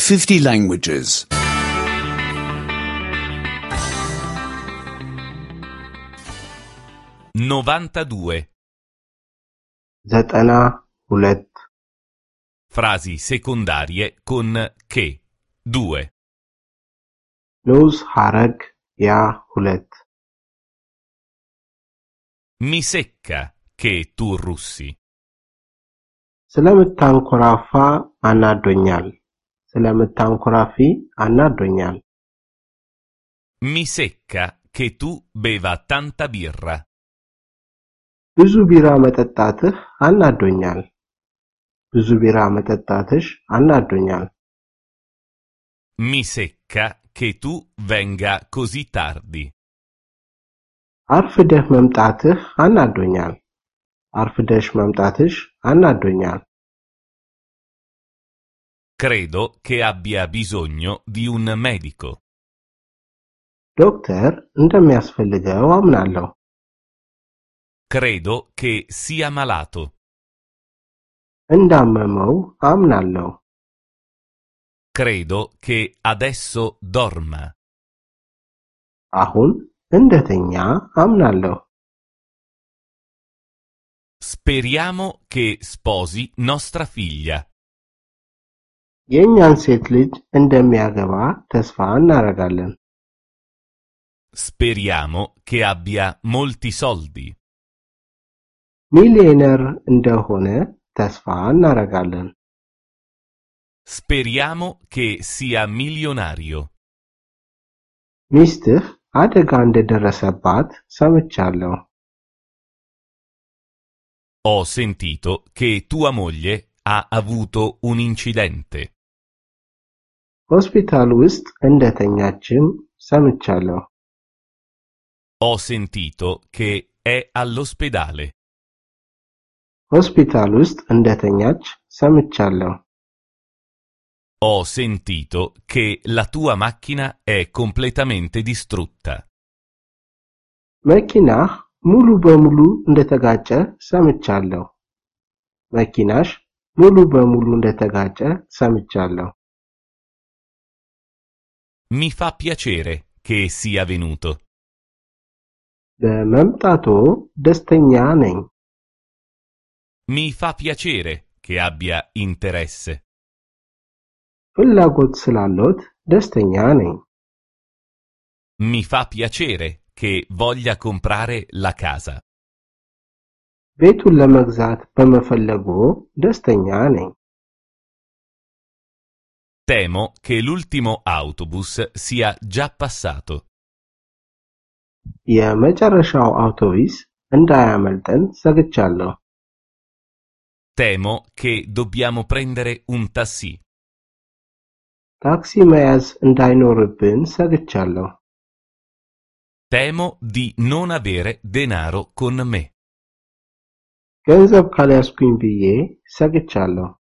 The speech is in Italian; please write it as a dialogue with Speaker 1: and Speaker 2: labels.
Speaker 1: 50 languages.
Speaker 2: 92.
Speaker 3: 92
Speaker 2: Frasi secondarie con che. 2.
Speaker 3: ንዑስ ሐረግ ያ ሁለት
Speaker 2: Mi secca che tu russi.
Speaker 3: ስለምታንኮራፋ አናዶኛል ስለምታንኮራፊ አናዶኛል
Speaker 2: Mi secca che tu beva tanta birra.
Speaker 3: ብዙ ቢራ መጠጣትህ አናዶኛል ብዙ ቢራ መጠጣትሽ አናዶኛል
Speaker 2: Mi secca che tu venga così tardi.
Speaker 3: አርፍደህ መምጣትህ አናዶኛል አርፍደሽ መምጣትሽ አናዶኛል
Speaker 2: Credo che abbia bisogno di un medico.
Speaker 3: ዶክተር እንደሚያስፈልገው አምናለሁ
Speaker 2: Credo che sia malato.
Speaker 3: እንዳመመው አምናለሁ
Speaker 2: Credo che adesso dorma.
Speaker 3: አሁን እንደተኛ አምናለሁ
Speaker 2: Speriamo che sposi nostra figlia.
Speaker 3: የእኛን ሴት ልጅ እንደሚያገባ ተስፋ እናደርጋለን
Speaker 2: Speriamo che abbia molti soldi.
Speaker 3: ሚሊዮነር እንደሆነ ተስፋ እናደርጋለን
Speaker 2: Speriamo che sia milionario.
Speaker 3: ሚስትህ አደጋ እንደደረሰባት ሰምቻለሁ
Speaker 2: Ho sentito che tua moglie ha avuto un incidente.
Speaker 3: ሆስፒታል ውስጥ እንደተኛችም ሰምቻለሁ
Speaker 2: Ho sentito che è all'ospedale.
Speaker 3: ሆስፒታል ውስጥ እንደተኛች ሰምቻለሁ
Speaker 2: Ho sentito che la tua macchina è completamente distrutta.
Speaker 3: መኪናህ ሙሉ በሙሉ እንደተጋጨ ሰምቻለሁ መኪናሽ ሙሉ በሙሉ እንደተጋጨ ሰምቻለሁ
Speaker 2: Mi fa piacere che sia venuto.
Speaker 3: በመምጣቶ ደስተኛ ነኝ
Speaker 2: Mi fa piacere che abbia interesse.
Speaker 3: ፍላጎት ስላሎት ደስተኛ ነኝ
Speaker 2: Mi fa piacere che voglia comprare la casa.
Speaker 3: ቤቱን ለመግዛት በመፈለጎ ደስተኛ ነኝ
Speaker 2: Temo che l'ultimo autobus sia già passato.
Speaker 3: የመጨረሻው አውቶቡስ እንዳያመልጠን ሰግቻለሁ
Speaker 2: Temo che dobbiamo prendere un taxi.
Speaker 3: ታክሲ መያዝ እንዳይኖርብን ሰግቻለሁ
Speaker 2: Temo di non avere denaro con me.
Speaker 3: ገንዘብ ካልያዝኩኝ ብዬ ሰግቻለሁ